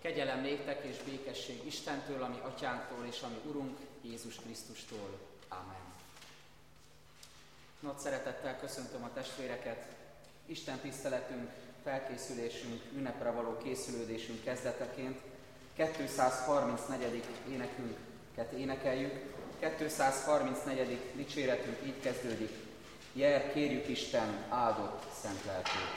Kegyelem néktek és békesség Istentől, ami Atyánktól és ami Urunk Jézus Krisztustól. Ámen. Nagy szeretettel köszöntöm a testvéreket. Isten tiszteletünk, felkészülésünk, ünnepre való készülődésünk kezdeteként 234. énekünket énekeljük. 234. dicséretünk így kezdődik. Jer, kérjük Isten áldott szent lelkét.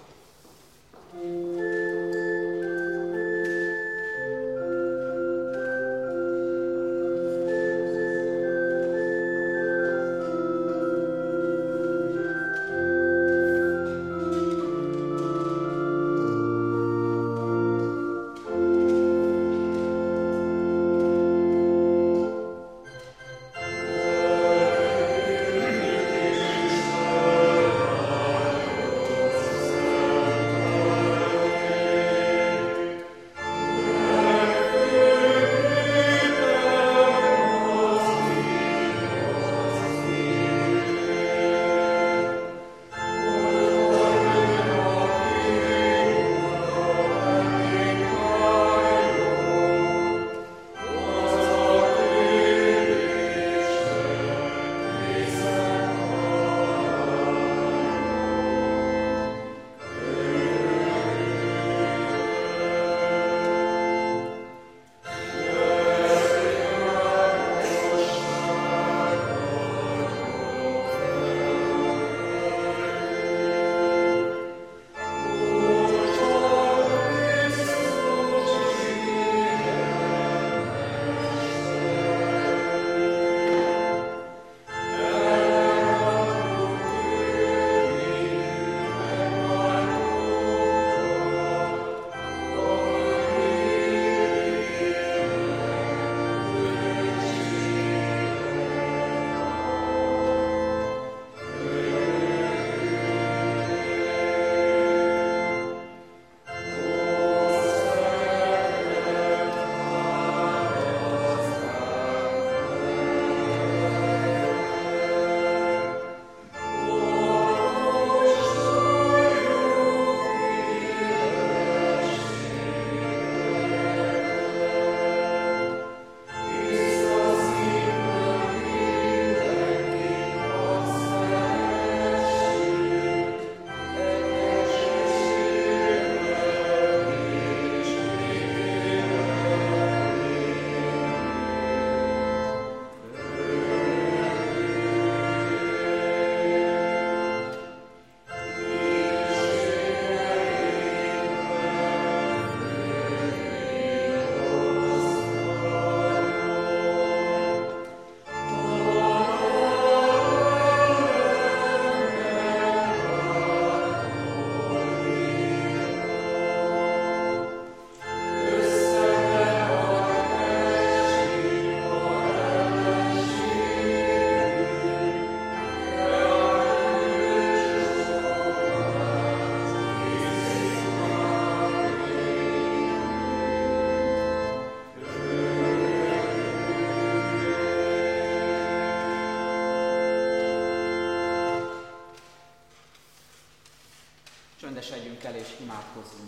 Csöndesedjünk el és imádkozzunk.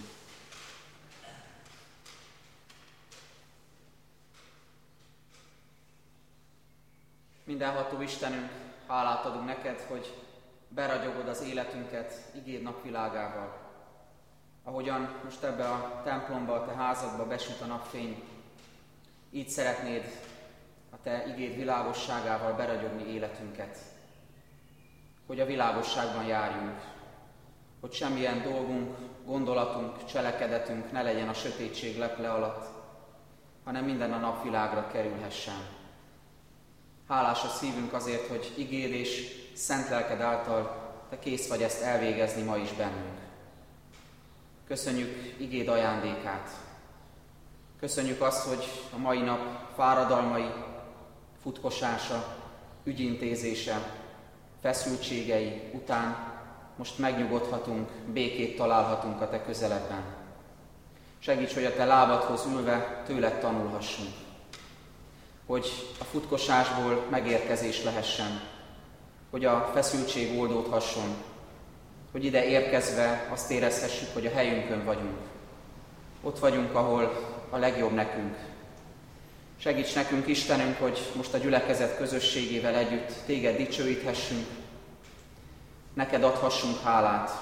Mindenható Istenünk, hálát adunk neked, hogy beragyogod az életünket igéd napvilágával. Ahogyan most ebbe a templomba, a te házadba besüt a napfény, így szeretnéd a te igéd világosságával beragyogni életünket. Hogy a világosságban járjunk. Hogy semmilyen dolgunk, gondolatunk, cselekedetünk ne legyen a sötétség leple alatt, hanem minden a napvilágra kerülhessen. Hálás a szívünk azért, hogy igéd és szent lelked által te kész vagy ezt elvégezni ma is bennünk. Köszönjük igéd ajándékát. Köszönjük azt, hogy a mai nap fáradalmai, futkosása, ügyintézése, feszültségei után most megnyugodhatunk, békét találhatunk a te közeledben. Segíts, hogy a te lábadhoz ülve tőled tanulhassunk. Hogy a futkosásból megérkezés lehessen, hogy a feszültség oldódhasson, hogy ide érkezve azt érezhessük, hogy a helyünkön vagyunk, Ott vagyunk, ahol a legjobb nekünk. Segíts nekünk, Istenünk, hogy most a gyülekezet közösségével együtt Téged dicsőíthessünk, neked adhassunk hálát.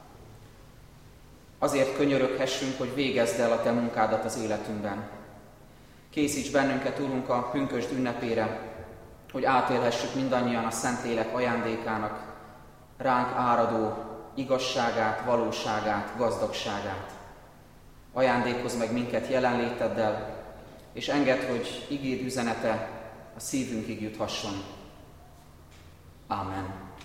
Azért könyöröghessünk, hogy végezd el a Te munkádat az életünkben. Készíts bennünket, Urunk, a pünkösd ünnepére, hogy átélhessük mindannyian a Szentlélek ajándékának ránk áradó igazságát, valóságát, gazdagságát. Ajándékozz meg minket jelenléteddel, és engedd, hogy igéd üzenete a szívünkig juthasson. Ámen.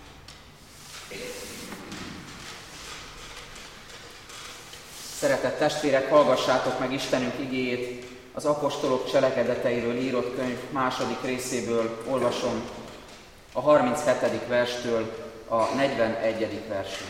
Szeretett testvérek, hallgassátok meg Istenünk igéjét, az apostolok cselekedeteiről írott könyv 2. részéből olvasom, a 37. verstől a 41. versig.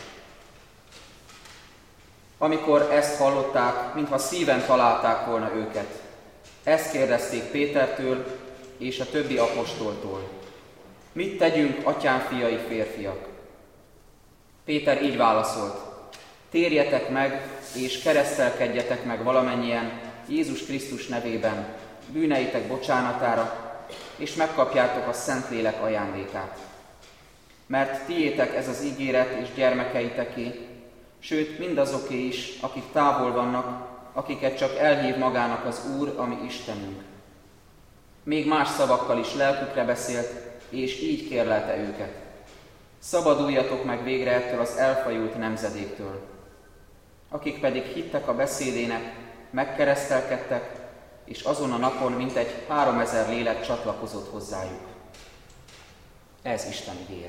Amikor ezt hallották, mintha szíven találták volna őket, ezt kérdezték Pétertől és a többi apostoltól. Mit tegyünk, atyám fiai férfiak? Péter így válaszolt. Térjetek meg, és keresztelkedjetek meg valamennyien Jézus Krisztus nevében bűneitek bocsánatára, és megkapjátok a Szentlélek ajándékát. Mert tiétek ez az ígéret és gyermekeiteké, sőt mindazoké is, akik távol vannak, akiket csak elhív magának az Úr, ami Istenünk. Még más szavakkal is lelkükre beszélt, és így kérlelte őket. Szabaduljatok meg végre ettől az elfajult nemzedéktől. Akik pedig hittek a beszédének, megkeresztelkedtek, és azon a napon mintegy 3000 lélek csatlakozott hozzájuk. Ez Isten igéje.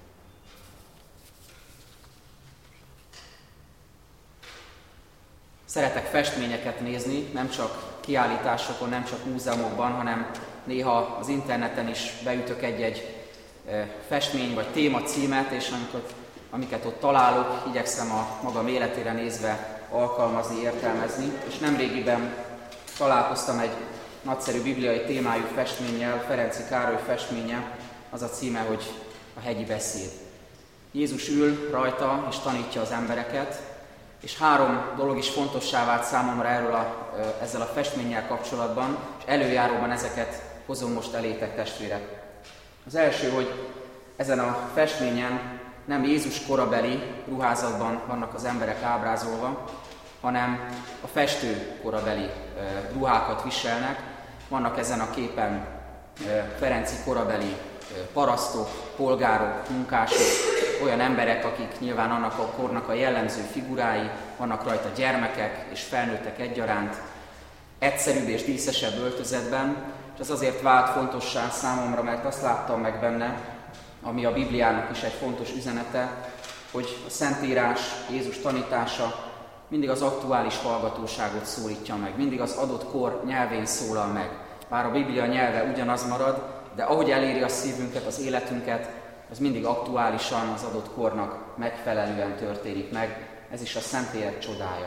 Szeretek festményeket nézni, nem csak kiállításokon, nem csak múzeumokban, hanem néha az interneten is beütök egy-egy festmény vagy témacímet, és amiket ott találok, igyekszem a magam életére nézve alkalmazni, értelmezni. És nemrégiben találkoztam egy nagyszerű bibliai témájú festménnyel, Ferenczy Károly festménye, az a címe, hogy a hegyi beszéd. Jézus ül rajta és tanítja az embereket, és 3 dolog is fontossá vált számomra ezzel a festménnyel kapcsolatban, és előjáróban ezeket hozom most elétek, testvérek. Az első, hogy ezen a festményen nem Jézus korabeli ruházatban vannak az emberek ábrázolva, hanem a festő korabeli ruhákat viselnek. Vannak ezen a képen Ferenczy korabeli parasztok, polgárok, munkások, olyan emberek, akik nyilván annak a kornak a jellemző figurái, vannak rajta gyermekek és felnőttek egyaránt, egyszerűbb és díszesebb öltözetben, és ez azért vált fontossá számomra, mert azt láttam meg benne, ami a Bibliának is egy fontos üzenete, hogy a Szentírás, Jézus tanítása mindig az aktuális hallgatóságot szólítja meg, mindig az adott kor nyelvén szólal meg. Bár a Biblia nyelve ugyanaz marad, de ahogy eléri a szívünket, az életünket, az mindig aktuálisan az adott kornak megfelelően történik meg. Ez is a Szentlélek csodája.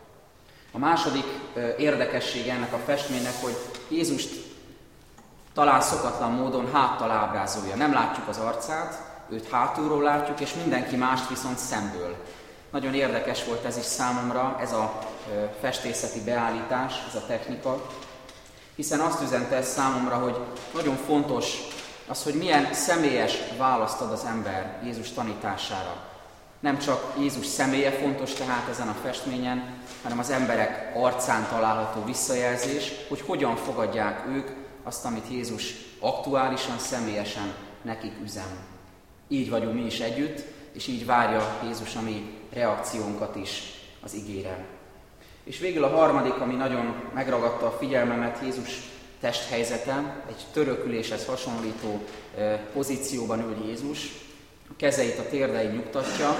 A második érdekessége ennek a festménynek, hogy Jézust talán szokatlan módon háttal ábrázolja. Nem látjuk az arcát, őt hátulról látjuk, és mindenki mást viszont szemből. Nagyon érdekes volt ez is számomra, ez a festészeti beállítás, ez a technika, hiszen azt üzente ez számomra, hogy nagyon fontos az, hogy milyen személyes választ ad az ember Jézus tanítására. Nem csak Jézus személye fontos tehát ezen a festményen, hanem az emberek arcán található visszajelzés, hogy hogyan fogadják ők azt, amit Jézus aktuálisan, személyesen nekik üzen. Így vagyunk mi is együtt, és így várja Jézus a mi reakciónkat is az igére. És végül a harmadik, ami nagyon megragadta a figyelmemet, Jézus testhelyzete, egy töröküléshez hasonlító pozícióban ül Jézus, a kezeit a térdein nyugtatja,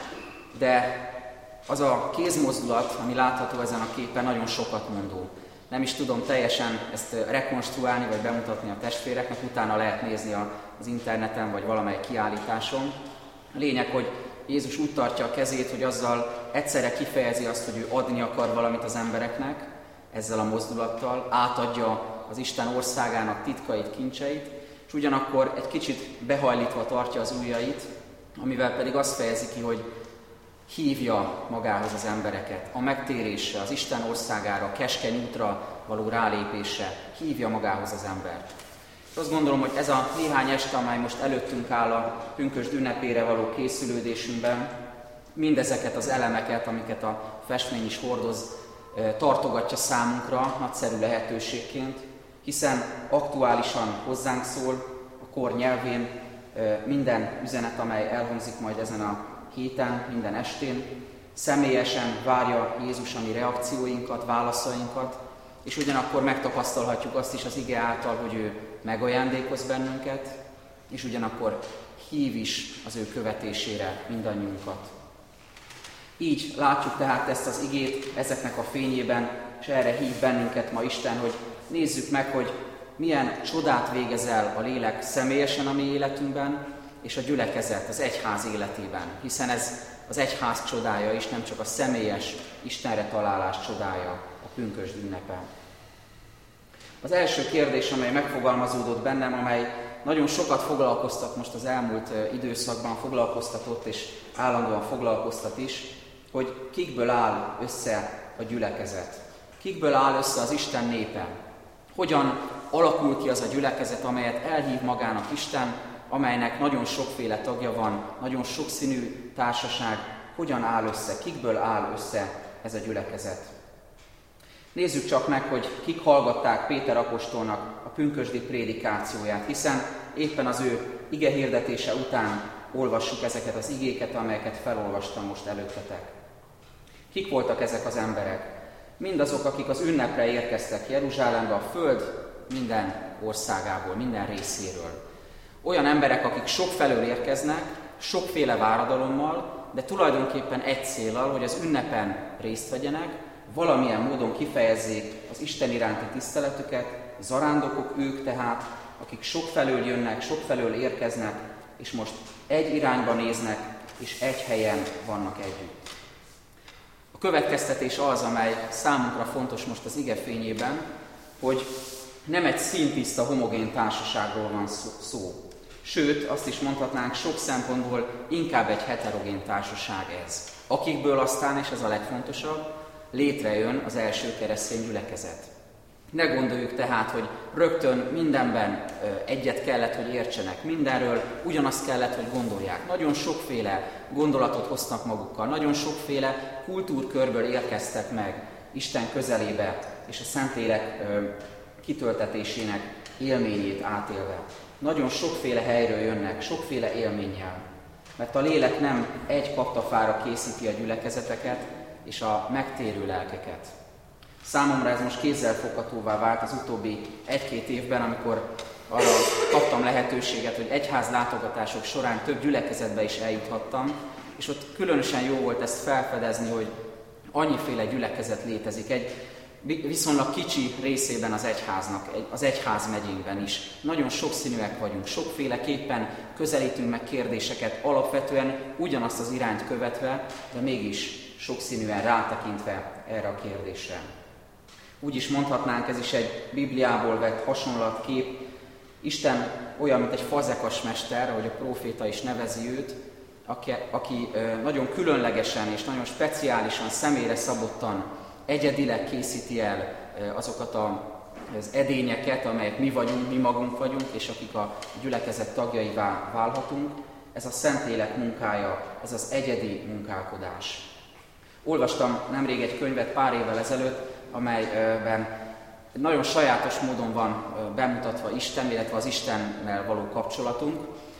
de az a kézmozdulat, ami látható ezen a képen, nagyon sokat mondó. Nem is tudom teljesen ezt rekonstruálni, vagy bemutatni a testvéreknek, utána lehet nézni az interneten, vagy valamely kiállításon. A lényeg, hogy Jézus úgy tartja a kezét, hogy azzal egyszerre kifejezi azt, hogy ő adni akar valamit az embereknek, ezzel a mozdulattal, átadja az Isten országának titkait, kincseit, és ugyanakkor egy kicsit behajlítva tartja az ujjait, amivel pedig azt fejezi ki, hogy hívja magához az embereket, a megtérésre, az Isten országára, a keskeny útra való rálépésre hívja magához az embert. És azt gondolom, hogy ez a néhány este, amely most előttünk áll a pünkösd ünnepére való készülődésünkben, mindezeket az elemeket, amiket a festmény is hordoz, tartogatja számunkra nagyszerű lehetőségként, hiszen aktuálisan hozzánk szól a kor nyelvén minden üzenet, amely elhangzik majd ezen a héten, minden estén, személyesen várja Jézus a mi reakcióinkat, válaszainkat, és ugyanakkor megtapasztalhatjuk azt is az ige által, hogy ő megajándékoz bennünket, és ugyanakkor hív is az ő követésére mindannyiunkat. Így látjuk tehát ezt az igét ezeknek a fényében, és erre hív bennünket ma Isten, hogy nézzük meg, hogy milyen csodát végez el a lélek személyesen a mi életünkben, és a gyülekezet az egyház életében, hiszen ez az egyház csodája is, nem csak a személyes Istenre találás csodája a pünkösd ünnepe. Az első kérdés, amely megfogalmazódott bennem, amely nagyon sokat foglalkoztat most az elmúlt időszakban, foglalkoztatott és állandóan foglalkoztat is, hogy kikből áll össze a gyülekezet. Kikből áll össze az Isten népe. Hogyan alakul ki az a gyülekezet, amelyet elhív magának Isten, amelynek nagyon sokféle tagja van, nagyon sokszínű társaság, hogyan áll össze, kikből áll össze ez a gyülekezet. Nézzük csak meg, hogy kik hallgatták Péter apostolnak a pünkösdi prédikációját, hiszen éppen az ő igehirdetése után olvassuk ezeket az igéket, amelyeket felolvastam most előttetek. Kik voltak ezek az emberek? Mindazok, akik az ünnepre érkeztek Jeruzsálembe, a föld minden országából, minden részéről. Olyan emberek, akik sokfelől érkeznek, sokféle váradalommal, de tulajdonképpen egy céllal, hogy az ünnepen részt vegyenek, valamilyen módon kifejezzék az Isten iránti tiszteletüket, zarándokok ők tehát, akik sokfelől jönnek, sokfelől érkeznek, és most egy irányba néznek, és egy helyen vannak együtt. A következtetés az, amely számunkra fontos most az ige fényében, hogy nem egy színtiszta, homogén társaságról van szó. Sőt, azt is mondhatnánk, sok szempontból inkább egy heterogén társaság ez. Akikből aztán, és ez a legfontosabb, létrejön az első keresztény gyülekezet. Ne gondoljuk tehát, hogy rögtön mindenben egyet kellett, hogy értsenek, mindenről ugyanazt kellett, hogy gondolják. Nagyon sokféle gondolatot hoztak magukkal, nagyon sokféle kultúrkörből érkeztek meg Isten közelébe, és a Szentlélek kitöltetésének élményét átélve. Nagyon sokféle helyről jönnek, sokféle élménnyel, mert a lélek nem egy kaptafára készíti a gyülekezeteket és a megtérő lelkeket. Számomra ez most kézzelfoghatóvá vált az utóbbi 1-2 évben, amikor arra kaptam lehetőséget, hogy egyház látogatások során több gyülekezetbe is eljuthattam, és ott különösen jó volt ezt felfedezni, hogy annyiféle gyülekezet létezik. Egy viszonylag kicsi részében az egyháznak, az egyházmegyénkben is. Nagyon sokszínűek vagyunk, sokféleképpen közelítünk meg kérdéseket, alapvetően ugyanazt az irányt követve, de mégis sokszínűen rátekintve erre a kérdésre. Úgy is mondhatnánk, ez is egy Bibliából vett hasonlatkép. Isten olyan, mint egy fazekas mester, ahogy a próféta is nevezi őt, aki nagyon különlegesen és nagyon speciálisan, személyre szabottan, egyedileg készíti el azokat az edényeket, amelyek mi vagyunk, mi magunk vagyunk, és akik a gyülekezet tagjaivá válhatunk. Ez a Szentlélek munkája, ez az egyedi munkálkodás. Olvastam nemrég egy könyvet pár évvel ezelőtt, amelyben nagyon sajátos módon van bemutatva Isten, illetve az Istennel való kapcsolatunk.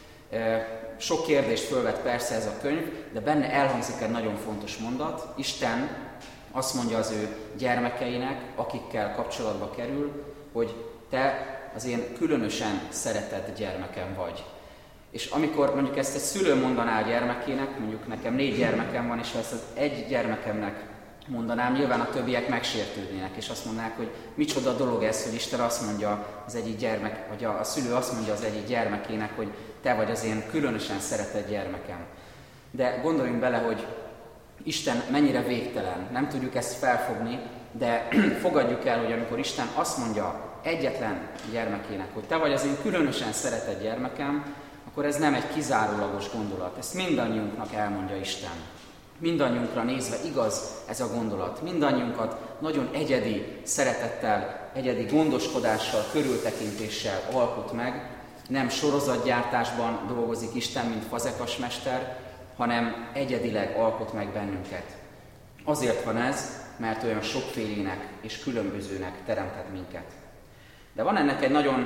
Sok kérdést fölvet persze ez a könyv, de benne elhangzik egy nagyon fontos mondat. Isten azt mondja az ő gyermekeinek, akikkel kapcsolatba kerül, hogy te az én különösen szeretett gyermekem vagy. És amikor mondjuk ezt egy szülő mondaná a gyermekének, mondjuk nekem 4 gyermekem van, és ha ezt az egy gyermekemnek mondanám, nyilván a többiek megsértődnének, és azt mondanák, hogy micsoda dolog ez, hogy Isten azt mondja az egyik gyermek, vagy a szülő azt mondja az egyik gyermekének, hogy te vagy az én különösen szeretett gyermekem. De gondoljunk bele, hogy Isten mennyire végtelen, nem tudjuk ezt felfogni, de fogadjuk el, hogy amikor Isten azt mondja egyetlen gyermekének, hogy te vagy az én különösen szeretett gyermekem, akkor ez nem egy kizárólagos gondolat. Ezt mindannyiunknak elmondja Isten. mindannyiunkra nézve igaz ez a gondolat. Mindannyiunkat nagyon egyedi szeretettel, egyedi gondoskodással, körültekintéssel alkot meg. Nem sorozatgyártásban dolgozik Isten, mint fazekasmester, hanem egyedileg alkot meg bennünket. Azért van ez, mert olyan sokfélének és különbözőnek teremtett minket. De van ennek egy nagyon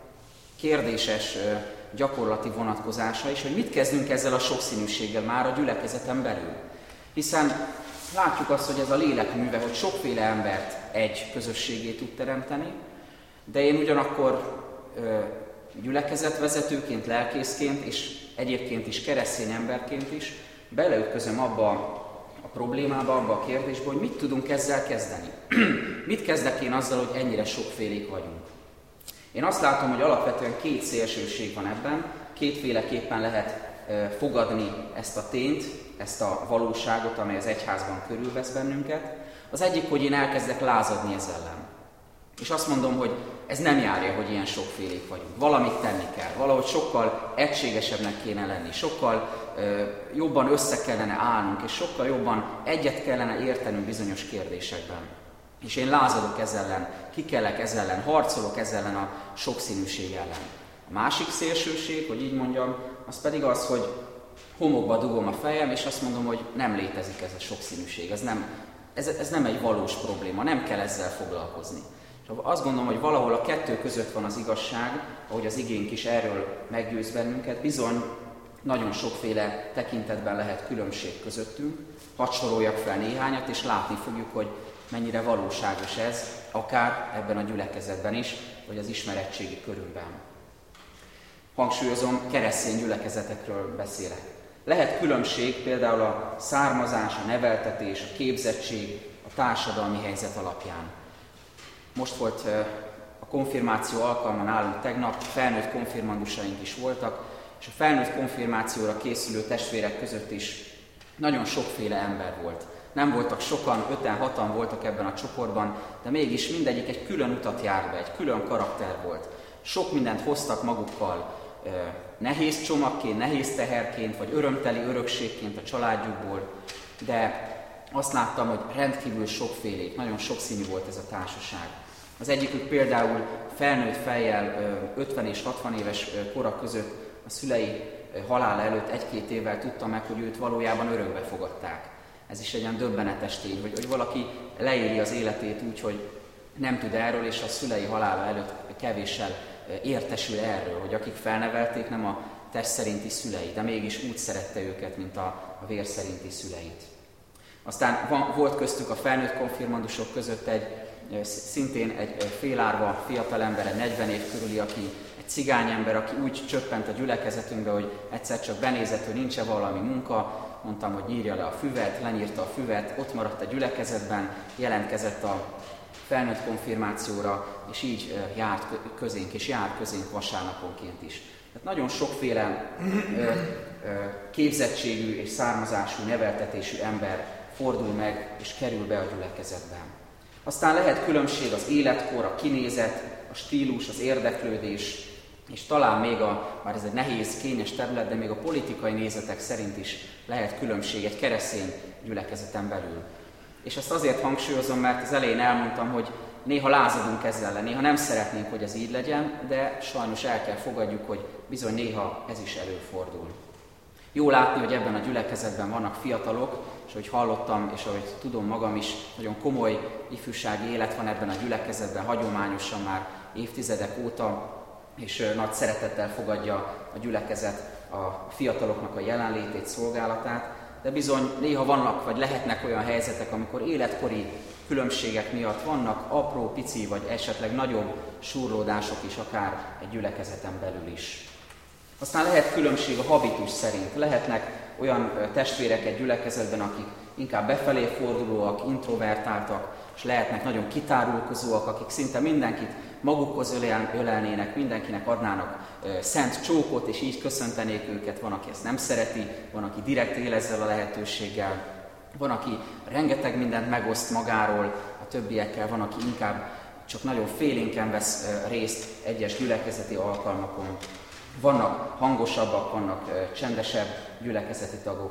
kérdéses gyakorlati vonatkozása is, hogy mit kezdünk ezzel a sokszínűséggel már a gyülekezeten belül. Hiszen látjuk azt, hogy ez a lélek műve, hogy sokféle embert egy közösségé tud teremteni, de én ugyanakkor gyülekezetvezetőként, lelkészként és egyébként is keresztény emberként is beleütközöm abba a problémába, abba a kérdésbe, hogy mit tudunk ezzel kezdeni. Mit kezdek én azzal, hogy ennyire sokfélék vagyunk? Én azt látom, hogy alapvetően két szélsőség van ebben, kétféleképpen lehet fogadni ezt a tényt, ezt a valóságot, amely az egyházban körülvesz bennünket. Az egyik, hogy én elkezdek lázadni ez ellen. És azt mondom, hogy ez nem járja, hogy ilyen sokfélék vagyunk. Valamit tenni kell, valahogy sokkal egységesebbnek kéne lenni, sokkal jobban össze kellene állnunk, és sokkal jobban egyet kellene értenünk bizonyos kérdésekben. És én lázadok ez ellen, kikelek ez ellen, harcolok ez ellen a sokszínűség ellen. A másik szélsőség, hogy így mondjam, az pedig az, hogy homokba dugom a fejem, és azt mondom, hogy nem létezik ez a sokszínűség. Ez nem egy valós probléma, nem kell ezzel foglalkozni. És azt gondolom, hogy valahol a kettő között van az igazság, ahogy az igénk is erről meggyőz bennünket, bizony nagyon sokféle tekintetben lehet különbség közöttünk. Hadd soroljak fel néhányat, és látni fogjuk, hogy mennyire valóságos ez, akár ebben a gyülekezetben is, vagy az ismeretségi körünkben. Hangsúlyozom, keresztény gyülekezetekről beszélek. Lehet különbség például a származás, a neveltetés, a képzettség, a társadalmi helyzet alapján. Most volt a konfirmáció alkalma nálunk tegnap, felnőtt konfirmandusaink is voltak, és a felnőtt konfirmációra készülő testvérek között is nagyon sokféle ember volt. Nem voltak sokan, 5-6-an voltak ebben a csoportban, de mégis mindegyik egy külön utat járt be, egy külön karakter volt. Sok mindent hoztak magukkal, nehéz csomagként, nehéz teherként, vagy örömteli örökségként a családjukból, de azt láttam, hogy rendkívül sokfélék, nagyon sokszínű volt ez a társaság. Az egyikük például felnőtt fejjel 50 és 60 éves kora között a szülei halála előtt 1-2 évvel tudta meg, hogy őt valójában örökbe fogadták. Ez is egy olyan döbbenetes tény, hogy valaki leéli az életét úgy, hogy nem tud erről, és a szülei halála előtt kevéssel értesül erről, hogy akik felnevelték, nem a test szerinti szülei, de mégis úgy szerette őket, mint a vér szerinti szüleit. Aztán volt köztük a felnőtt konfirmandusok között szintén egy félárva fiatalember, egy 40 év körüli, aki egy cigányember, aki úgy csöppent a gyülekezetünkbe, hogy egyszer csak benézett, hogy nincs-e valami munka, mondtam, hogy nyírja le a füvet, lenyírta a füvet, ott maradt a gyülekezetben, jelentkezett a felnőtt konfirmációra, és így járt közénk, és jár közénk vasárnaponként is. Tehát nagyon sokféle képzettségű és származású, neveltetésű ember fordul meg és kerül be a gyülekezetben. Aztán lehet különbség az életkor, a kinézet, a stílus, az érdeklődés, és talán még bár ez egy nehéz, kényes terület, de még a politikai nézetek szerint is lehet különbség egy keresztény gyülekezeten belül. És ezt azért hangsúlyozom, mert az elején elmondtam, hogy néha lázadunk ezzel ellen, néha nem szeretnénk, hogy ez így legyen, de sajnos el kell fogadjuk, hogy bizony néha ez is előfordul. Jó látni, hogy ebben a gyülekezetben vannak fiatalok, és ahogy hallottam, és ahogy tudom magam is, nagyon komoly ifjúsági élet van ebben a gyülekezetben, hagyományosan már évtizedek óta, és nagy szeretettel fogadja a gyülekezet a fiataloknak a jelenlétét, szolgálatát, de bizony néha vannak, vagy lehetnek olyan helyzetek, amikor életkori különbségek miatt vannak apró, pici, vagy esetleg nagyobb súrlódások is, akár egy gyülekezeten belül is. Aztán lehet különbség a habitus szerint. Lehetnek olyan testvérek egy gyülekezetben, akik inkább befelé fordulóak, introvertáltak, és lehetnek nagyon kitárulkozóak, akik szinte mindenkit magukhoz ölelnének, mindenkinek adnának szent csókot, és így köszöntenék őket. Van, aki ezt nem szereti, van, aki direkt él ezzel a lehetőséggel, van, aki rengeteg mindent megoszt magáról a többiekkel, van, aki inkább csak nagyon félénken vesz részt egyes gyülekezeti alkalmakon. Vannak hangosabbak, vannak csendesebb gyülekezeti tagok,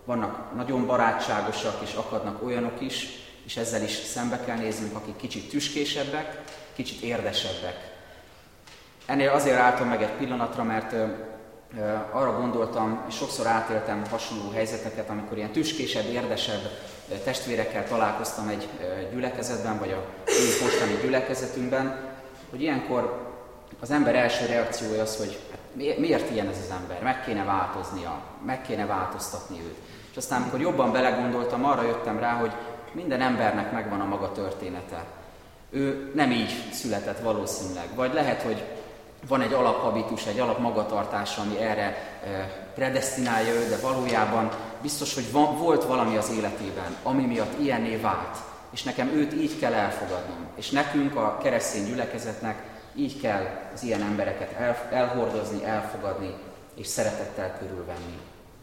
vannak nagyon barátságosak, és akadnak olyanok is, és ezzel is szembe kell néznünk, akik kicsit tüskésebbek, kicsit érdesebbek. Ennél azért álltam meg egy pillanatra, mert arra gondoltam, és sokszor átéltem hasonló helyzeteket, amikor ilyen tüskésebb, érdesebb testvérekkel találkoztam egy gyülekezetben, vagy a mostani gyülekezetünkben, hogy ilyenkor az ember első reakciója az, hogy hát miért ilyen ez az ember, meg kéne változnia, meg kéne változtatni őt. És aztán, amikor jobban belegondoltam, arra jöttem rá, hogy minden embernek megvan a maga története. Ő nem így született valószínűleg, vagy lehet, hogy van egy alaphabitus, egy alapmagatartása, ami erre predesztinálja őt, de valójában biztos, hogy volt valami az életében, ami miatt ilyenné vált. És nekem őt így kell elfogadnom. És nekünk, a keresztény gyülekezetnek így kell az ilyen embereket elhordozni, elfogadni, és szeretettel körülvenni.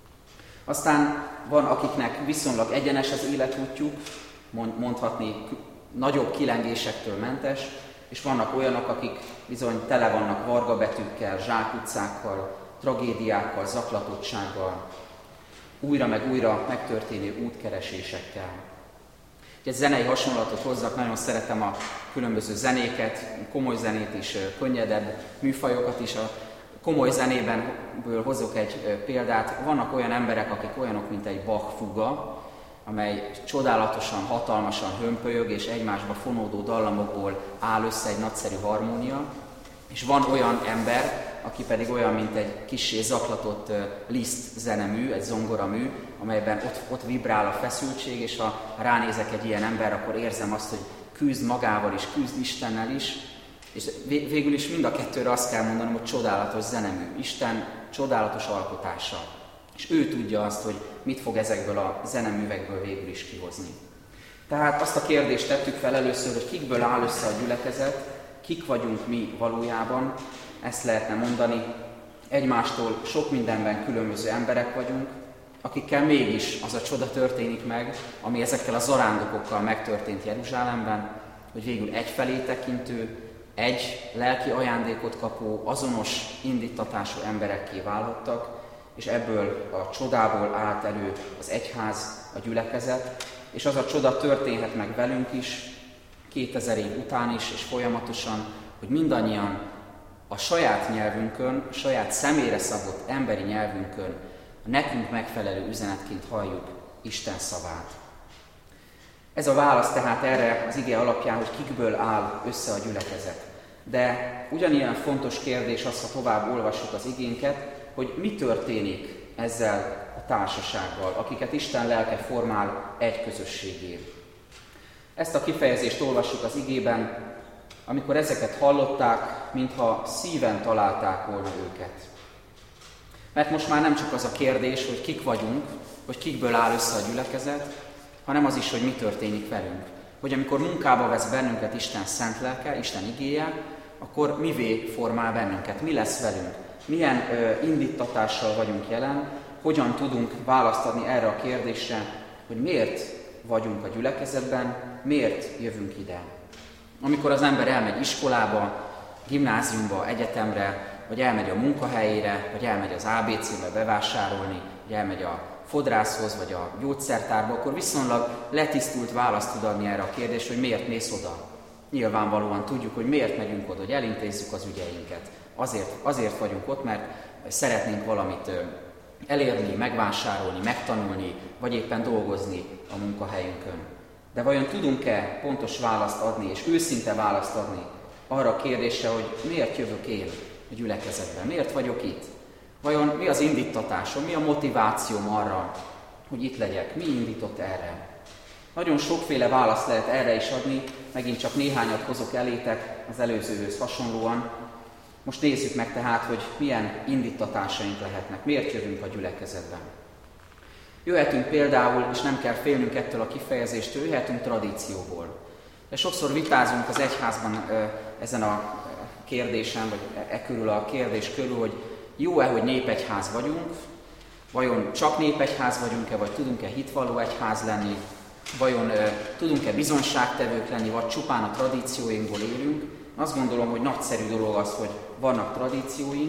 Aztán van, akiknek viszonylag egyenes az életútjuk, mondhatni nagyobb kilengésektől mentes, és vannak olyanok, akik bizony tele vannak vargabetűkkel, zsákutcákkal, tragédiákkal, zaklatottsággal, újra meg újra megtörténő útkeresésekkel. Egy zenei hasonlatot hozzak, nagyon szeretem a különböző zenéket, komoly zenét is, könnyedebb műfajokat is. A komoly zenéből hozok egy példát. Vannak olyan emberek, akik olyanok, mint egy Bach fuga, amely csodálatosan, hatalmasan hömpölyög, és egymásba fonódó dallamokból áll össze egy nagyszerű harmónia. És van olyan ember, aki pedig olyan, mint egy kissé zaklatott Liszt zenemű, egy zongoramű, amelyben ott vibrál a feszültség, és ha ránézek egy ilyen ember, akkor érzem azt, hogy küzd magával is, küzd Istennel is, és végül is mind a kettőre azt kell mondanom, hogy csodálatos zenemű. Isten csodálatos alkotása. És ő tudja azt, hogy mit fog ezekből a zeneművekből végül is kihozni. Tehát azt a kérdést tettük fel először, hogy kikből áll össze a gyülekezet, kik vagyunk mi valójában, ezt lehetne mondani. Egymástól sok mindenben különböző emberek vagyunk, akikkel mégis az a csoda történik meg, ami ezekkel a zarándokokkal megtörtént Jeruzsálemben, hogy végül egyfelé tekintő, egy lelki ajándékot kapó, azonos indítatású emberekké válhattak, és ebből a csodából állt elő az egyház, a gyülekezet, és az a csoda történhet meg velünk is, 2000 év után is, és folyamatosan, hogy mindannyian a saját nyelvünkön, a saját személyre szabott emberi nyelvünkön a nekünk megfelelő üzenetként halljuk Isten szavát. Ez a válasz tehát erre az ige alapján, hogy kikből áll össze a gyülekezet. De ugyanilyen fontos kérdés az, ha tovább olvassuk az igénket, hogy mi történik ezzel a társasággal, akiket Isten lelke formál egy közösségé. Ezt a kifejezést olvassuk az igében, amikor ezeket hallották, mintha szíven találták volna őket. Mert most már nem csak az a kérdés, hogy kik vagyunk, hogy kikből áll össze a gyülekezet, hanem az is, hogy mi történik velünk. Hogy amikor munkába vesz bennünket Isten szent lelke, Isten igéje, akkor mivé formál bennünket, mi lesz velünk, milyen indítatással vagyunk jelen, hogyan tudunk választ adni erre a kérdésre, hogy miért vagyunk a gyülekezetben, miért jövünk ide. Amikor az ember elmegy iskolába, gimnáziumba, egyetemre, vagy elmegy a munkahelyére, vagy elmegy az ABC-be bevásárolni, vagy elmegy a fodrászhoz, vagy a gyógyszertárba, akkor viszonylag letisztult választ tud adni erre a kérdésre, hogy miért mész oda. Nyilvánvalóan tudjuk, hogy miért megyünk oda, hogy elintézzük az ügyeinket. Azért vagyunk ott, mert szeretnénk valamit elérni, megvásárolni, megtanulni, vagy éppen dolgozni a munkahelyünkön. De vajon tudunk-e pontos választ adni, és őszinte választ adni arra a kérdésre, hogy miért jövök én a gyülekezetben, miért vagyok itt? Vajon mi az indítatásom, mi a motivációm arra, hogy itt legyek, mi indított erre? Nagyon sokféle választ lehet erre is adni, megint csak néhányat hozok elétek az előzőhöz hasonlóan. Most nézzük meg tehát, hogy milyen indítatásaink lehetnek, miért jövünk a gyülekezetben. Jöhetünk például, és nem kell félnünk ettől a kifejezéstől, jöhetünk tradícióból. De sokszor vitázunk az egyházban ezen a kérdésen, vagy körül a kérdés körül, hogy jó-e, hogy népegyház vagyunk, vajon csak népegyház vagyunk-e, vagy tudunk-e hitvalló egyház lenni, vajon tudunk-e bizonságtevők lenni, vagy csupán a tradícióinkból élünk. Azt gondolom, hogy nagyszerű dolog az, hogy vannak tradícióink,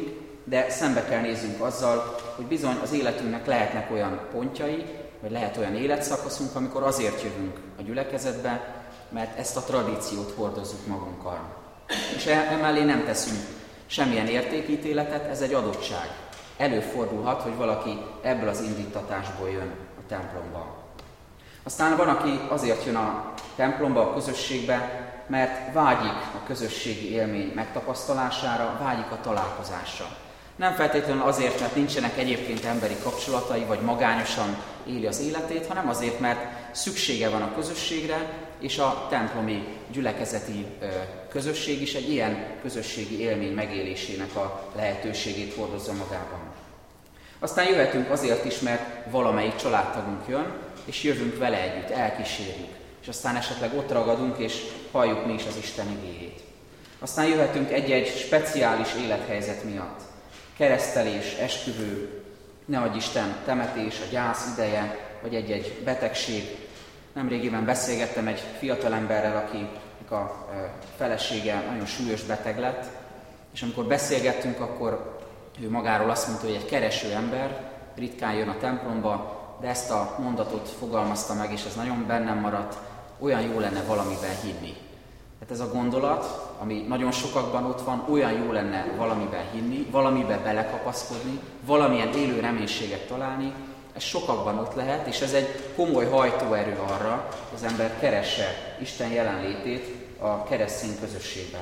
de szembe kell néznünk azzal, hogy bizony az életünknek lehetnek olyan pontjai, vagy lehet olyan életszakaszunk, amikor azért jövünk a gyülekezetbe, mert ezt a tradíciót hordozzuk magunkkal. És emellé nem teszünk semmilyen értékítéletet, ez egy adottság. Előfordulhat, hogy valaki ebből az indítatásból jön a templomba. Aztán van, aki azért jön a templomba, a közösségbe, mert vágyik a közösségi élmény megtapasztalására, vágyik a találkozásra. Nem feltétlenül azért, mert nincsenek egyébként emberi kapcsolatai, vagy magányosan éli az életét, hanem azért, mert szüksége van a közösségre, és a templomi gyülekezeti közösség is egy ilyen közösségi élmény megélésének a lehetőségét hordozza magában. Aztán jöhetünk azért is, mert valamelyik családtagunk jön, és jövünk vele együtt, elkísérjük, és aztán esetleg ott ragadunk, és halljuk mi is az Isten igéjét. Aztán jöhetünk egy-egy speciális élethelyzet miatt. Keresztelés, esküvő, ne adj Isten, temetés, a gyász ideje, vagy egy-egy betegség. Nemrégiben beszélgettem egy fiatalemberrel, akinek a felesége nagyon súlyos beteg lett, és amikor beszélgettünk, akkor ő magáról azt mondta, hogy egy kereső ember, ritkán jön a templomba, de ezt a mondatot fogalmazta meg, és ez nagyon bennem maradt, olyan jó lenne valamiben hinni. Tehát ez a gondolat, ami nagyon sokakban ott van, olyan jó lenne valamiben hinni, valamiben belekapaszkodni, valamilyen élő reménységet találni, ez sokakban ott lehet, és ez egy komoly hajtóerő arra, hogy az ember keresse Isten jelenlétét a keresztény közösségben.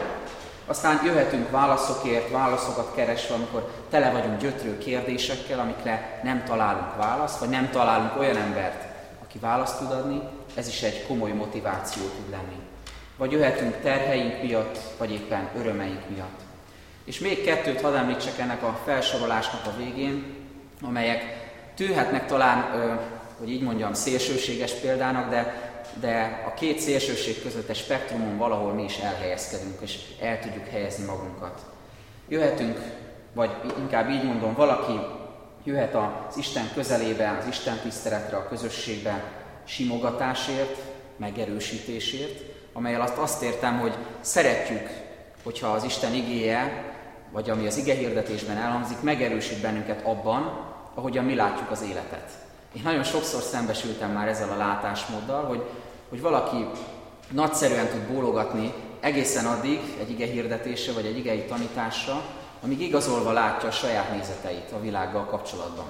Aztán jöhetünk válaszokért, válaszokat keresve, amikor tele vagyunk gyötrő kérdésekkel, amikre nem találunk választ, vagy nem találunk olyan embert, aki választ tud adni, ez is egy komoly motiváció tud lenni. Vagy jöhetünk terheink miatt, vagy éppen örömeink miatt. És még kettőt hadd említsek ennek a felsorolásnak a végén, amelyek tűnhetnek talán, hogy így mondjam, szélsőséges példának, de a két szélsőség között egy spektrumon valahol mi is elhelyezkedünk, és el tudjuk helyezni magunkat. Jöhetünk, vagy inkább így mondom, valaki jöhet az Isten közelébe, az Isten tiszteletre, a közösségbe simogatásért, megerősítésért, amellyel azt értem, hogy szeretjük, hogyha az Isten igéje, vagy ami az igehirdetésben elhangzik, megerősít bennünket abban, ahogyan mi látjuk az életet. Én nagyon sokszor szembesültem már ezzel a látásmóddal, hogy valaki nagyszerűen tud bólogatni egészen addig egy igehirdetésre vagy egy igei tanításra, amíg igazolva látja a saját nézeteit a világgal kapcsolatban.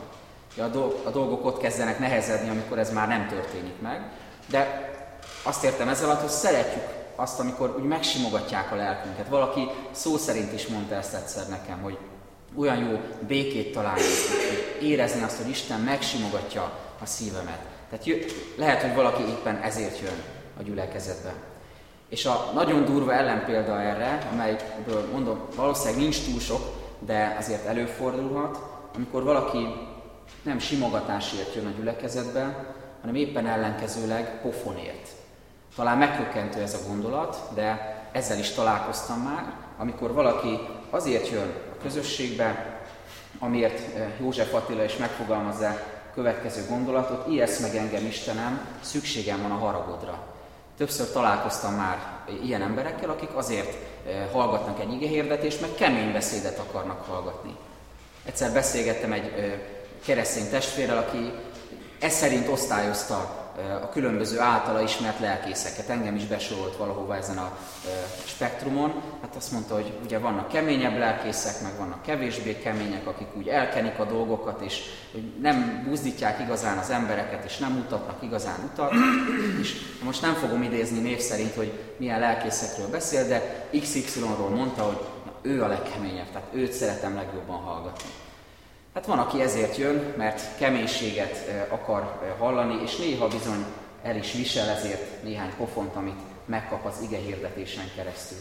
A dolgok ott kezdenek nehezedni, amikor ez már nem történik meg, de azt értem ezzel alatt, hogy szeretjük azt, amikor úgy megsimogatják a lelkünket. Valaki szó szerint is mondta ezt egyszer nekem, hogy olyan jó békét találni, hogy érezni azt, hogy Isten megsimogatja a szívemet. Tehát lehet, hogy valaki éppen ezért jön a gyülekezetbe. És a nagyon durva ellenpélda erre, amelyből mondom, valószínűleg nincs túl sok, de azért előfordulhat, amikor valaki nem simogatásért jön a gyülekezetbe, hanem éppen ellenkezőleg pofonért. Talán megkökkentő ez a gondolat, de ezzel is találkoztam már, amikor valaki azért jön a közösségbe, amiért József Attila is megfogalmazza a következő gondolatot: ijesz meg engem, Istenem, szükségem van a haragodra. Többször találkoztam már ilyen emberekkel, akik azért hallgatnak egy igehirdetést, mert kemény beszédet akarnak hallgatni. Egyszer beszélgettem egy keresztény testvérrel, aki ez szerint osztályozta a különböző általa ismert lelkészeket. Engem is besorolt valahova ezen a spektrumon. Hát azt mondta, hogy ugye vannak keményebb lelkészek, meg vannak kevésbé kemények, akik úgy elkenik a dolgokat, és hogy nem buzdítják igazán az embereket, és nem mutatnak igazán utat. És most nem fogom idézni név szerint, hogy milyen lelkészekről beszél, de XY-ról mondta, hogy na, ő a legkeményebb, tehát őt szeretem legjobban hallgatni. Hát van, aki ezért jön, mert keménységet akar hallani, és néha bizony el is visel ezért néhány pofont, amit megkap az igehirdetésen keresztül.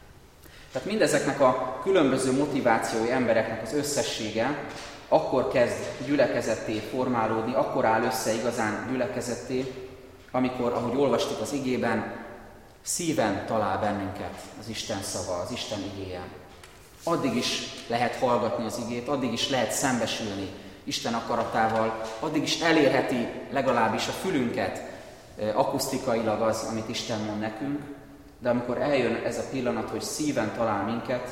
Tehát mindezeknek a különböző motivációi embereknek az összessége akkor kezd gyülekezetté formálódni, akkor áll össze igazán gyülekezetté, amikor, ahogy olvastuk az igében, szíven talál bennünket az Isten szava, az Isten igéje. Addig is lehet hallgatni az igét, addig is lehet szembesülni Isten akaratával, addig is elérheti legalábbis a fülünket akusztikailag az, amit Isten mond nekünk, de amikor eljön ez a pillanat, hogy szíven talál minket,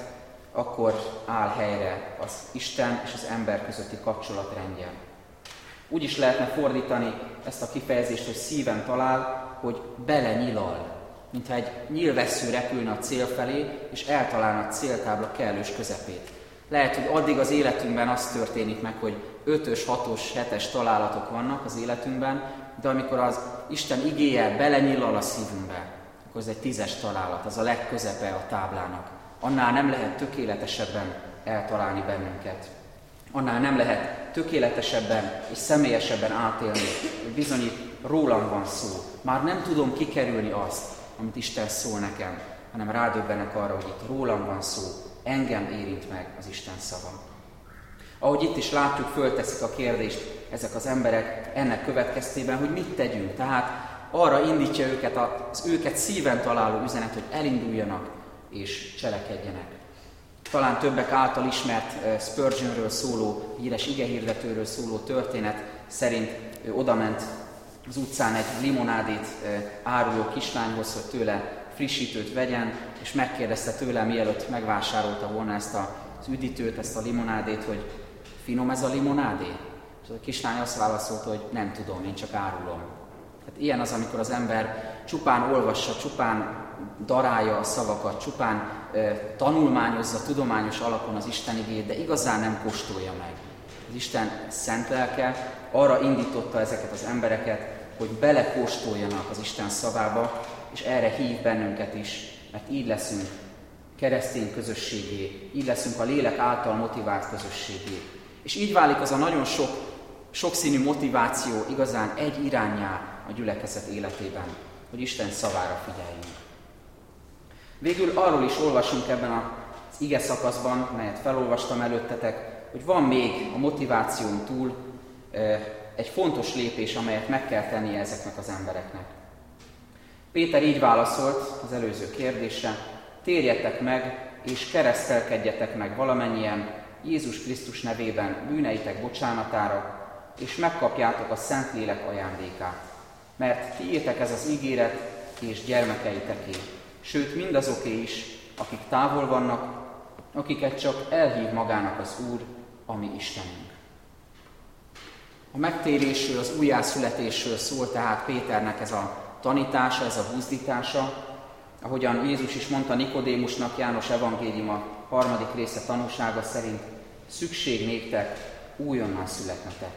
akkor áll helyre az Isten és az ember közötti kapcsolatrendje. Úgy is lehetne fordítani ezt a kifejezést, hogy szíven talál, hogy belenyilal, mintha egy nyílvessző repülne a cél felé, és eltalálna a céltábla kellős közepét. Lehet, hogy addig az életünkben az történik meg, hogy 5-ös, 6-os, 7-es találatok vannak az életünkben, de amikor az Isten igéje belenyilal a szívünkbe, akkor ez egy 10-es találat, az a legközepe a táblának. Annál nem lehet tökéletesebben eltalálni bennünket. Annál nem lehet tökéletesebben és személyesebben átélni, hogy bizony itt rólam van szó. Már nem tudom kikerülni azt, amit Isten szól nekem, hanem rádöbbenek arra, hogy itt rólam van szó, engem érint meg az Isten szava. Ahogy itt is látjuk, fölteszik a kérdést ezek az emberek ennek következtében, hogy mit tegyünk. Tehát arra indítja őket az őket szíven találó üzenet, hogy elinduljanak és cselekedjenek. Talán többek által ismert Spurgeonről szóló, híres igehirdetőről szóló történet szerint ő odament az utcán egy limonádét áruló kislányhoz, hogy tőle frissítőt vegyen, és megkérdezte tőle, mielőtt megvásárolta volna ezt az üdítőt, ezt a limonádét, hogy finom ez a limonádé? És a kislány azt válaszolta, hogy nem tudom, én csak árulom. Hát ilyen az, amikor az ember csupán olvassa, csupán darálja a szavakat, csupán tanulmányozza tudományos alapon az Isten igéjét, de igazán nem kóstolja meg. Az Isten szent lelke arra indította ezeket az embereket, hogy belekóstoljanak az Isten szavába, és erre hív bennünket is, mert így leszünk keresztény közösségé, így leszünk a lélek által motivált közösségé. És így válik az a nagyon sokszínű motiváció igazán egy iránnyá a gyülekezet életében, hogy Isten szavára figyeljünk. Végül arról is olvasunk ebben az ige szakaszban, melyet felolvastam előttetek, hogy van még a motiváción túl egy fontos lépés, amelyet meg kell tennie ezeknek az embereknek. Péter így válaszolt az előző kérdésre: térjetek meg és keresztelkedjetek meg valamennyien Jézus Krisztus nevében bűneitek bocsánatára, és megkapjátok a Szentlélek ajándékát. Mert tiétek ez az ígéret és gyermekeiteké, sőt mindazoké is, akik távol vannak, akiket csak elhív magának az Úr, a mi Istenünk. A megtérésről, az újjászületésről szól tehát Péternek ez a tanítása, ez a buzdítása, ahogyan Jézus is mondta Nikodémusnak, János evangéliuma 3. része tanúsága szerint: szükség néktek újonnan születnetek.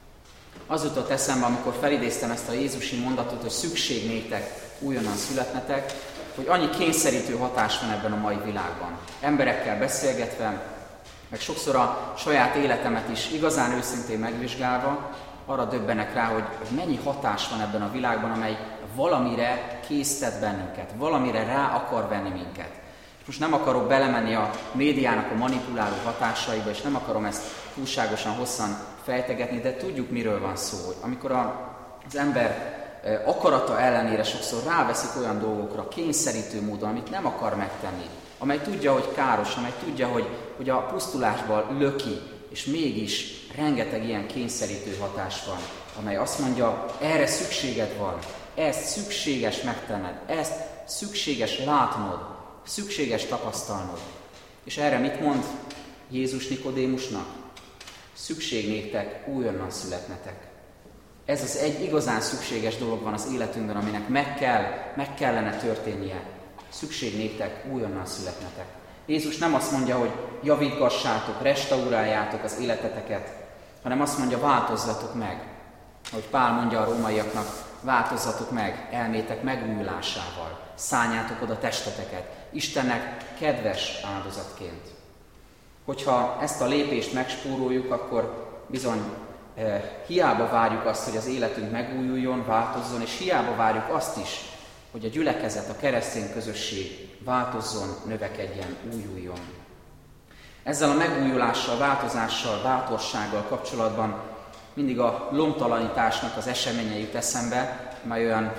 Az jutott eszembe, amikor felidéztem ezt a jézusi mondatot, hogy szükség néktek újonnan születnetek, hogy annyi kényszerítő hatás van ebben a mai világban. Emberekkel beszélgetve, meg sokszor a saját életemet is igazán őszintén megvizsgálva, arra döbbenek rá, hogy mennyi hatás van ebben a világban, amely valamire késztet bennünket, valamire rá akar venni minket. És most nem akarok belemenni a médiának a manipuláló hatásaiba, és nem akarom ezt túlságosan hosszan fejtegetni, de tudjuk, miről van szó. Amikor az ember akarata ellenére sokszor ráveszik olyan dolgokra kényszerítő módon, amit nem akar megtenni, amely tudja, hogy káros, amely tudja, hogy a pusztulásban löki, és mégis rengeteg ilyen kényszerítő hatás van, amely azt mondja, erre szükséged van, ezt szükséges megtenned, ezt szükséges látnod, szükséges tapasztalnod. És erre mit mond Jézus Nikodémusnak? Szükség néktek újonnan születnetek. Ez az egy igazán szükséges dolog van az életünkben, aminek meg kellene történnie. Szükség néktek újonnan születnetek. Jézus nem azt mondja, hogy javítgassátok, restauráljátok az életeteket, hanem azt mondja, változzatok meg. Ahogy Pál mondja a rómaiaknak, változzatok meg elmétek megújulásával, szálljátok oda testeteket, Istennek kedves áldozatként. Hogyha ezt a lépést megspóroljuk, akkor bizony hiába várjuk azt, hogy az életünk megújuljon, változzon, és hiába várjuk azt is, hogy a gyülekezet, a keresztény közösség változzon, növekedjen, újuljon. Ezzel a megújulással, változással, bátorsággal kapcsolatban mindig a lomtalanításnak az eseménye jut eszembe, mely olyan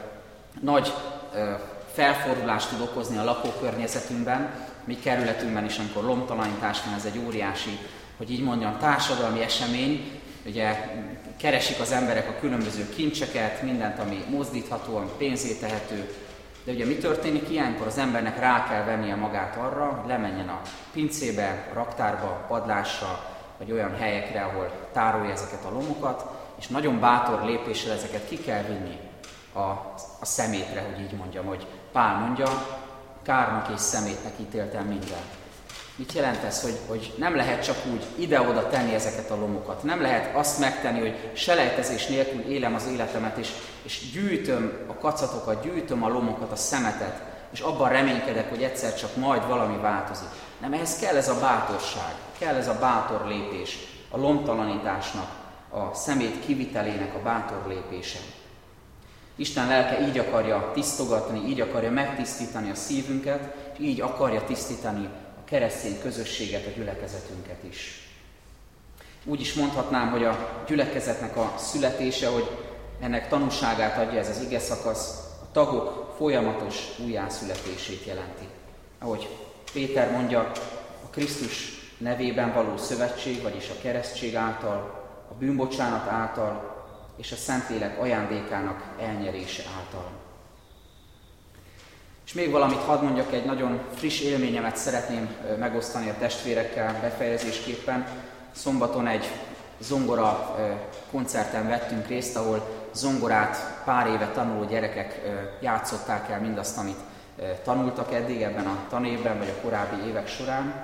nagy felfordulást tud okozni a lakókörnyezetünkben, mi kerületünkben is, amikor lomtalanítás van, ez egy óriási, hogy így mondjam, társadalmi esemény. Ugye keresik az emberek a különböző kincseket, mindent, ami mozdítható, ami pénzé tehető, De ugye mi történik ilyenkor? Az embernek rá kell vennie magát arra, hogy lemenjen a pincébe, a raktárba, padlásra, vagy olyan helyekre, ahol tárolja ezeket a lomokat, és nagyon bátor lépéssel ezeket ki kell vinni a szemétre, hogy így mondjam, hogy Pál mondja, kárnak és szemétnek ítéltem mindent. Mit jelent ez, hogy nem lehet csak úgy ide-oda tenni ezeket a lomokat. Nem lehet azt megtenni, hogy selejtezés nélkül élem az életemet, és gyűjtöm a kacatokat, gyűjtöm a lomokat, a szemetet, és abban reménykedek, hogy egyszer csak majd valami változik. Nem, ehhez kell ez a bátorság, kell ez a bátor lépés, a lomtalanításnak, a szemét kivitelének a bátor lépése. Isten lelke így akarja tisztogatni, így akarja megtisztítani a szívünket, és így akarja tisztítani a keresztény közösséget, a gyülekezetünket is. Úgy is mondhatnám, hogy a gyülekezetnek a születése, hogy ennek tanúságát adja ez az igeszakasz, a tagok folyamatos újjászületését jelenti. Ahogy Péter mondja, a Krisztus nevében való szövetség, vagyis a keresztség által, a bűnbocsánat által, és a Szentlélek ajándékának elnyerése által. És még valamit hadd mondjak, egy nagyon friss élményemet szeretném megosztani a testvérekkel befejezésképpen. Szombaton egy zongora koncerten vettünk részt, ahol zongorát pár éve tanuló gyerekek játszották el mindazt, amit tanultak eddig ebben a tanévben, vagy a korábbi évek során.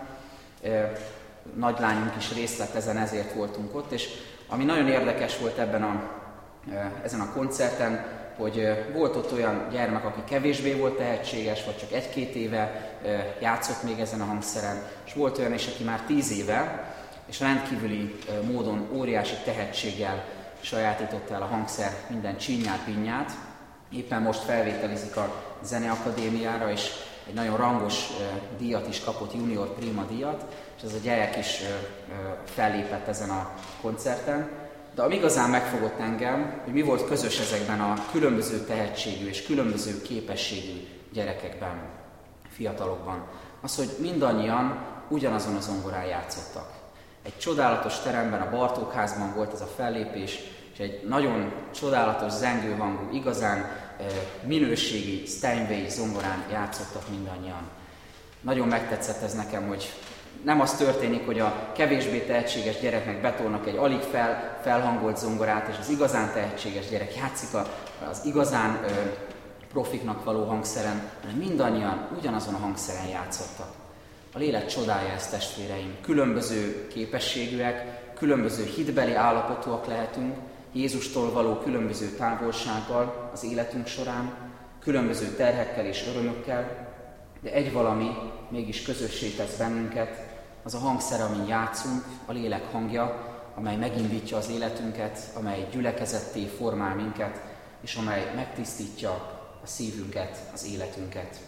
Nagylányunk is részt vett ezen, ezért voltunk ott, és ami nagyon érdekes volt ezen a koncerten, hogy volt ott olyan gyermek, aki kevésbé volt tehetséges, vagy csak 1-2 éve játszott még ezen a hangszeren, és volt olyan is, aki már 10 éve, és rendkívüli módon óriási tehetséggel sajátította el a hangszer minden csínyát, pinnyát. Éppen most felvételizik a Zeneakadémiára, és egy nagyon rangos díjat is kapott, Junior Prima díjat, és ez a gyerek is fellépett ezen a koncerten. De ami igazán megfogott engem, hogy mi volt közös ezekben a különböző tehetségű és különböző képességű gyerekekben, fiatalokban, az, hogy mindannyian ugyanazon a zongorán játszottak. Egy csodálatos teremben, a Bartókházban volt ez a fellépés, és egy nagyon csodálatos zengőhangú, igazán minőségi Steinway zongorán játszottak mindannyian. Nagyon megtetszett ez nekem, hogy nem az történik, hogy a kevésbé tehetséges gyereknek betolnak egy alig felhangolt zongorát, és az igazán tehetséges gyerek játszik az igazán profiknak való hangszeren, hanem mindannyian ugyanazon a hangszeren játszottak. A lélek csodálja ezt, testvéreim. Különböző képességűek, különböző hitbeli állapotúak lehetünk, Jézustól való különböző távolsággal az életünk során, különböző terhekkel és örömökkel, de egy valami mégis közössé tesz bennünket, az a hangszer, amin játszunk, a lélek hangja, amely megindítja az életünket, amely gyülekezetté formál minket, és amely megtisztítja a szívünket, az életünket.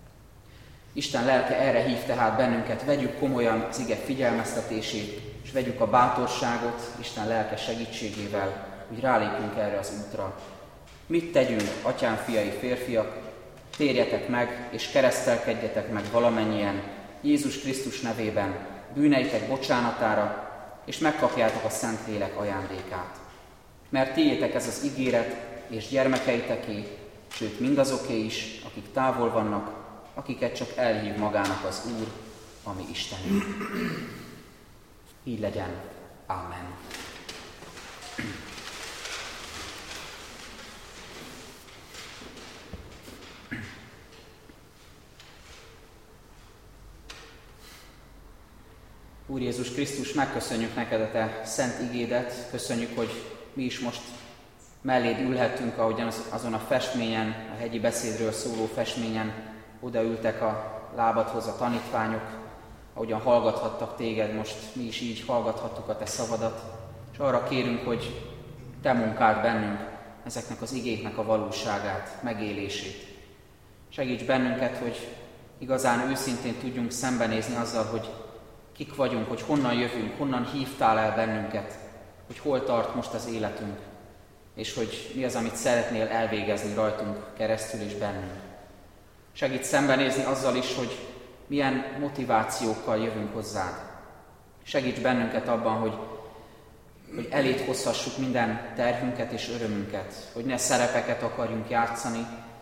Isten lelke erre hív tehát bennünket, vegyük komolyan az ige figyelmeztetését, és vegyük a bátorságot Isten lelke segítségével, hogy rálépünk erre az útra. Mit tegyünk, atyám, fiai, férfiak? Térjetek meg, és keresztelkedjetek meg valamennyien Jézus Krisztus nevében bűneitek bocsánatára, és megkapjátok a Szentlélek ajándékát. Mert tiétek ez az ígéret, és gyermekeiteké, sőt mindazoké is, akik távol vannak, akiket csak elhív magának az Úr, ami Istenünk. Így legyen. Amen. Úr Jézus Krisztus, megköszönjük neked a te szent igédet, köszönjük, hogy mi is most melléd ülhettünk, ahogyan azon a festményen, a hegyi beszédről szóló festményen odaültek a lábadhoz a tanítványok, ahogyan hallgathattak téged, most mi is így hallgathattuk a te szavadat, és arra kérünk, hogy te munkáld bennünk ezeknek az igéknek a valóságát, megélését. Segíts bennünket, hogy igazán őszintén tudjunk szembenézni azzal, hogy kik vagyunk, hogy honnan jövünk, honnan hívtál el bennünket, hogy hol tart most az életünk, és hogy mi az, amit szeretnél elvégezni rajtunk keresztül és bennünk. Segíts szembenézni azzal is, hogy milyen motivációkkal jövünk hozzád. Segíts bennünket abban, hogy eléd hozhassuk minden terhünket és örömünket, hogy ne szerepeket akarjunk játszani,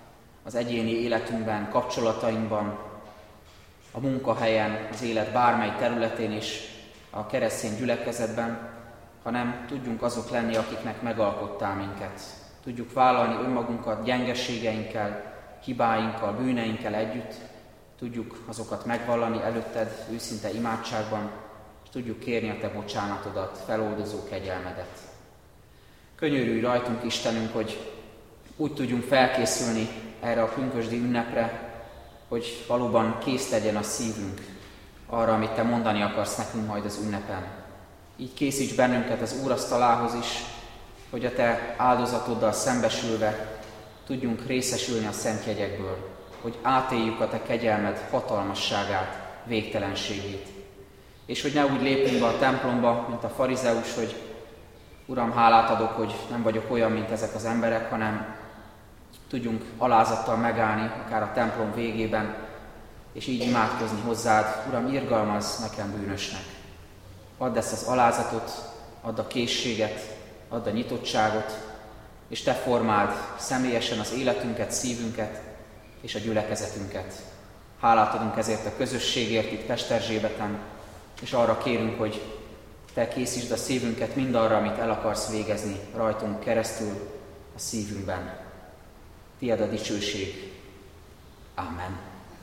az egyéni életünkben, kapcsolatainkban, a munkahelyen, az élet bármely területén is, a keresztény gyülekezetben, hanem tudjunk azok lenni, akiknek megalkottál minket. Tudjuk vállalni önmagunkat gyengeségeinkkel, hibáinkkal, bűneinkkel együtt, tudjuk azokat megvallani előtted őszinte imádságban, és tudjuk kérni a te bocsánatodat, feloldozó kegyelmedet. Könyörülj rajtunk, Istenünk, hogy úgy tudjunk felkészülni erre a pünkösdi ünnepre, hogy valóban kész legyen a szívünk arra, amit te mondani akarsz nekünk majd az ünnepen. Így készíts bennünket az úrasztalához is, hogy a te áldozatoddal szembesülve tudjunk részesülni a szent jegyekből, hogy átéljük a te kegyelmed hatalmasságát, végtelenségét. És hogy ne úgy lépjünk be a templomba, mint a farizeus, hogy Uram, hálát adok, hogy nem vagyok olyan, mint ezek az emberek, hanem tudjunk alázattal megállni, akár a templom végében, és így imádkozni hozzád. Uram, irgalmazz nekem bűnösnek. Add ezt az alázatot, add a készséget, add a nyitottságot, és te formáld személyesen az életünket, szívünket és a gyülekezetünket. Hálát adunk ezért a közösségért itt Pesterzsébeten, és arra kérünk, hogy te készítsd a szívünket mindarra, amit el akarsz végezni rajtunk keresztül a szívünkben. Tied a dicsőség. Amen.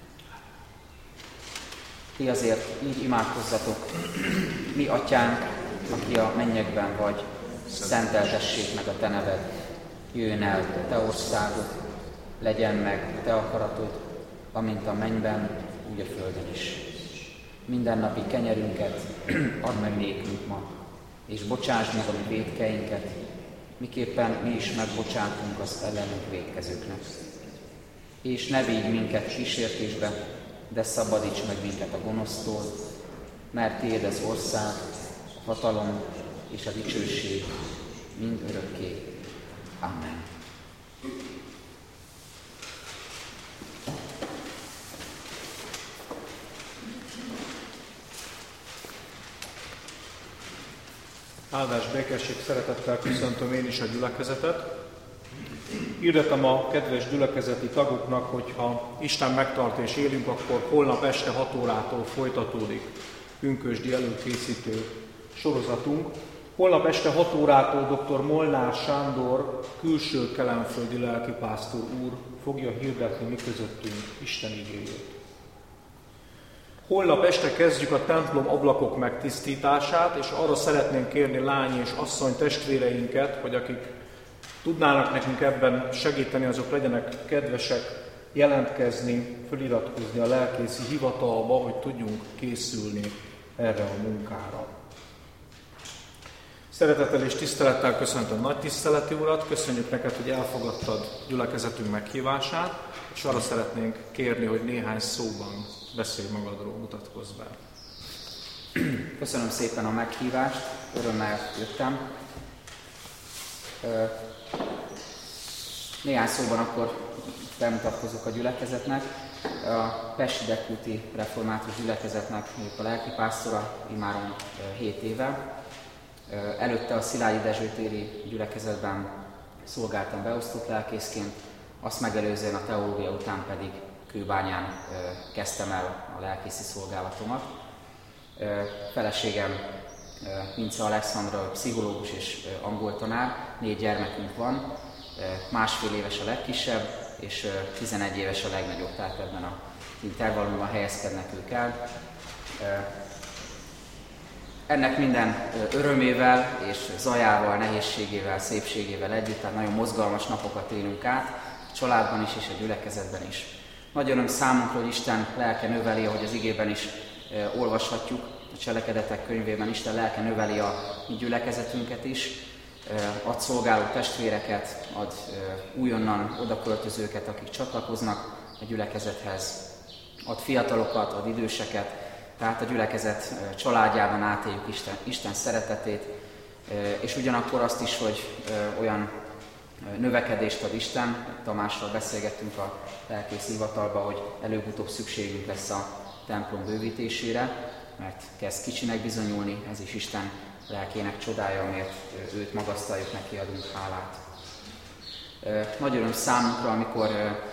Ti azért így imádkozzatok: mi atyánk, aki a mennyekben vagy, szenteltessék meg a te neved. Jöjjön el a te országod, legyen meg a te akaratod, amint a mennyben, úgy a földön is. Mindennapi kenyerünket add meg nékünk ma, és bocsásd meg a mi vétkeinket, miképpen mi is megbocsátunk az ellenünk vétkezőknek. És ne vigy minket kísértésbe, de szabadíts meg minket a gonosztól, mert tiéd az ország, a hatalom és a dicsőség mind örökké. Amen. Áldás, békesség, szeretettel köszöntöm én is a gyülekezetet. Hirdetem a kedves gyülekezeti tagoknak, hogy ha Isten megtart és élünk, akkor holnap este 6 órától folytatódik pünkösdi előkészítő sorozatunk. Holnap este 6 órától dr. Molnár Sándor, külső kelenföldi lelkipásztor úr fogja hirdetni mi közöttünk Isten igéjét. Holnap este kezdjük a templom ablakok megtisztítását, és arra szeretnénk kérni lány és asszony testvéreinket, hogy akik tudnának nekünk ebben segíteni, azok legyenek kedvesek jelentkezni, feliratkozni a lelkészi hivatalba, hogy tudjunk készülni erre a munkára. Szeretettel és tisztelettel köszöntöm nagy tiszteleti urat, köszönjük neked, hogy elfogadtad gyülekezetünk meghívását, és arra szeretnénk kérni, hogy néhány szóban beszélj magadról, mutatkozz be. Köszönöm szépen a meghívást, örömmel jöttem. Néhány szóban akkor bemutatkozok a gyülekezetnek. A Pesti Dekúti Református Gyülekezetnek a lelkipásztora immáron 7 éve. Előtte a Szilágyi Dezső téri gyülekezetben szolgáltam beosztott lelkészként, azt megelőzően a teológia után pedig Kőbányán kezdtem el a lelkészi szolgálatomat. Feleségem Vince Alexandra, pszichológus és angol tanár, 4 gyermekünk van, 1,5 éves a legkisebb, és 11 éves a legnagyobb, tehát ebben az intervallumban helyezkednek ők el. Ennek minden örömével és zajával, nehézségével, szépségével együtt, tehát nagyon mozgalmas napokat élünk át, a családban is és a gyülekezetben is. Nagy öröm számunkra, hogy Isten lelke növeli, ahogy az igében is olvashatjuk, a Cselekedetek könyvében Isten lelke növeli a mi gyülekezetünket is, ad szolgáló testvéreket, ad újonnan odaköltözőket, akik csatlakoznak a gyülekezethez, ad fiatalokat, ad időseket, tehát a gyülekezet családjában átéljük Isten szeretetét, és ugyanakkor azt is, hogy olyan növekedést ad Isten. Tamással beszélgettünk a lelkészi hivatalban, hogy előbb-utóbb szükségünk lesz a templom bővítésére, mert kezd kicsinek bizonyulni, ez is Isten lelkének csodája, amiért őt magasztaljuk, neki adunk hálát. Nagy öröm számunkra, amikor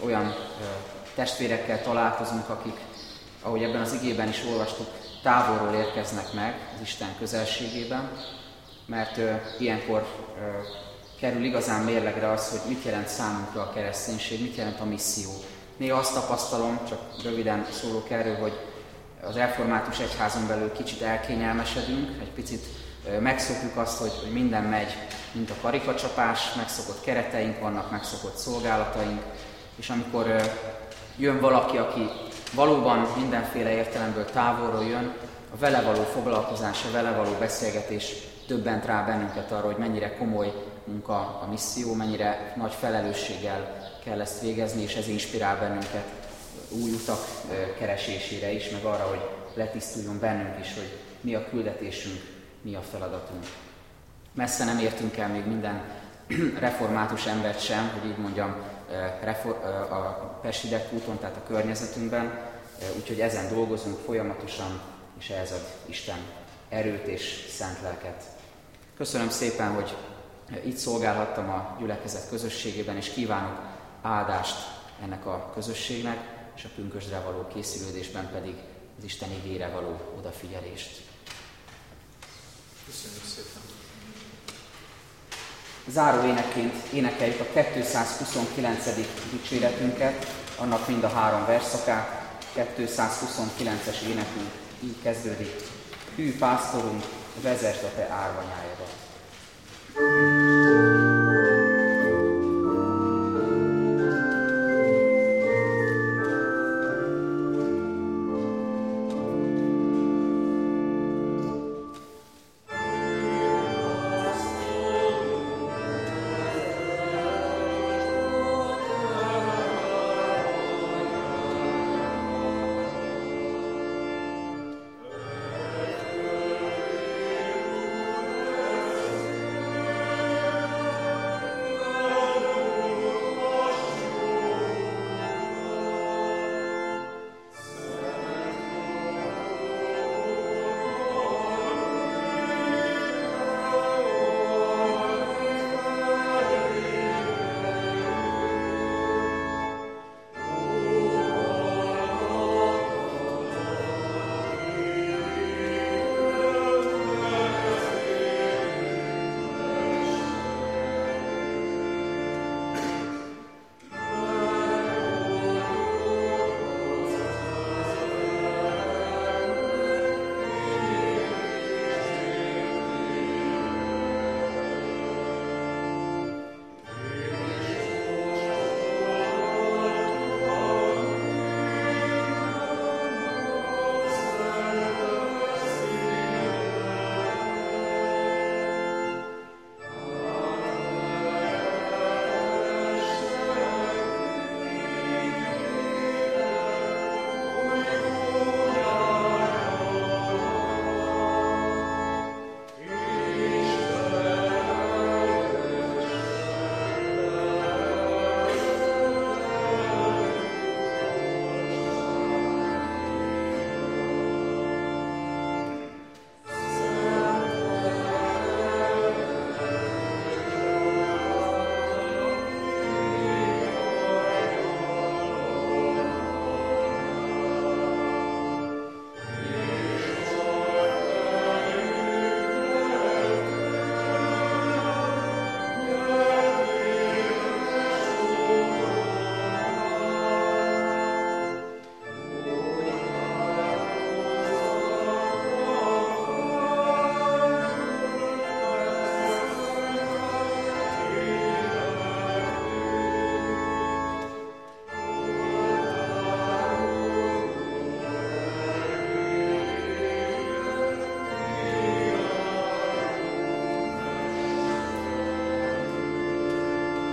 olyan testvérekkel találkozunk, akik, ahogy ebben az igében is olvastuk, távolról érkeznek meg az Isten közelségében, mert ilyenkor kerül igazán mérlegre az, hogy mit jelent számunkra a kereszténység, mit jelent a misszió. Néha azt tapasztalom, csak röviden szólok erről, hogy az református egyházon belül kicsit elkényelmesedünk, egy picit megszokjuk azt, hogy minden megy, mint a karikacsapás, megszokott kereteink vannak, megszokott szolgálataink, és amikor jön valaki, aki valóban mindenféle értelemből távolról jön, a vele való foglalkozás, a vele való beszélgetés döbbent rá bennünket arra, hogy mennyire komoly munka a misszió, mennyire nagy felelősséggel kell ezt végezni, és ez inspirál bennünket új utak keresésére is, meg arra, hogy letisztuljon bennünk is, hogy mi a küldetésünk, mi a feladatunk. Messze nem értünk el még minden református embert sem, hogy így mondjam, a Pesti Dekkúton, tehát a környezetünkben, úgyhogy ezen dolgozunk folyamatosan, és ehhez ad Isten erőt és szent lelket. Köszönöm szépen, hogy itt szolgálhattam a gyülekezet közösségében, és kívánok áldást ennek a közösségnek, és a pünkösdre való készülődésben pedig az Isten igére való odafigyelést. Köszönjük szépen! Záró énekként énekeljük a 229. dicséretünket, annak mind a 3 versszakát. 229-es énekünk így kezdődik. Hű pásztorunk, vezesd a te árvanyájadat.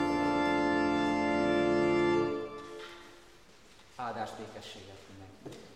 Áldást, békességet mindenkinek!